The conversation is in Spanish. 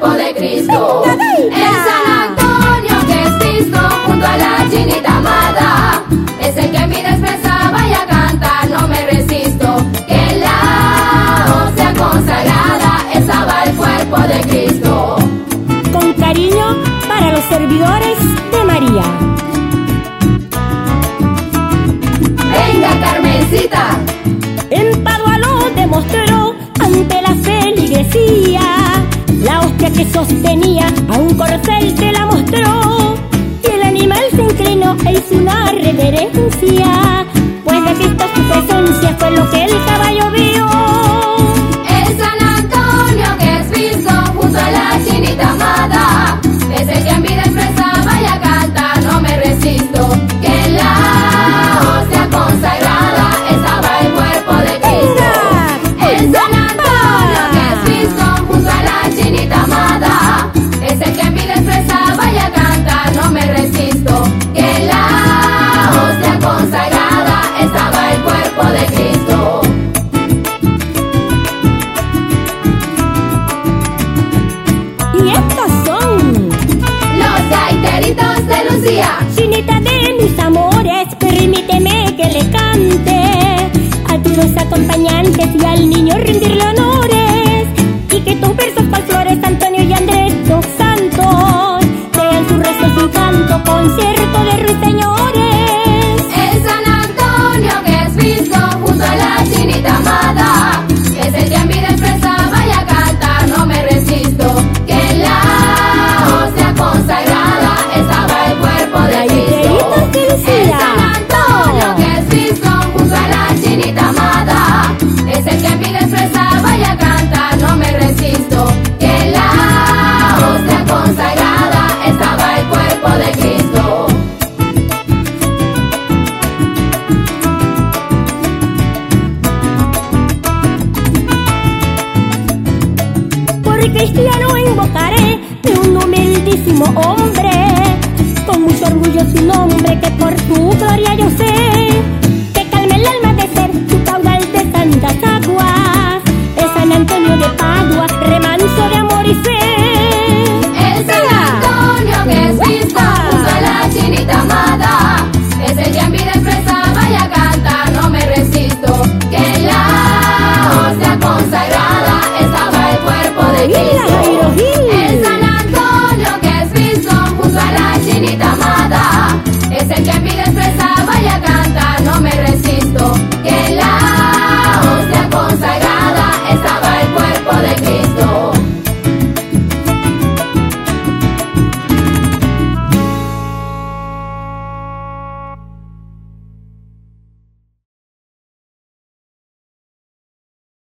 cuerpo de Cristo. El San Antonio que es Cristo junto a la chinita amada, es el que mi expresaba y a cantar no me resisto, que en la hostia consagrada estaba el cuerpo de Cristo. Con cariño para los servidores de María. Venga, Carmencita. En Padua lo demostró ante la feligresía. La hostia que sostenía a un corcel te la mostró, y el animal se inclinó e hizo una reverencia, pues de Cristo su presencia fue lo que el caballo vio. El San Antonio que es Cristo junto a la chinita amada, es el que en vida expresaba y a cantar no me resisto, que en la hostia consagrada estaba el cuerpo de Cristo. El San Antonio que es Cristo junto a la chinita amada, es el que en vida expresaba y a cantar no me resisto, que en la hostia consagrada estaba el cuerpo de Cristo. Y estos son los gaiteritos de Lucía. Chinita de mis amores, permíteme que le cante a tus dos acompañantes y al niño rendirle honores, y que tus versos con flores, Antonio y Andrés, dos santos, sean sus rezos un canto, concierto de ruiseñores. El San Antonio que es Cristo junto a la chinita amada, es el que en vida expresaba y a cantar no me resisto, que en la hostia consagrada estaba el cuerpo de Cristo. El San Antonio que es Cristo junto a la chinita amada, es el que en vida expresaba y a cantar no me resisto, que en la hostia consagrada estaba el cuerpo de Cristo. Por cristiano invocaré de un humildísimo hombre, con mucho orgullo su nombre que por tu gloria yo sé.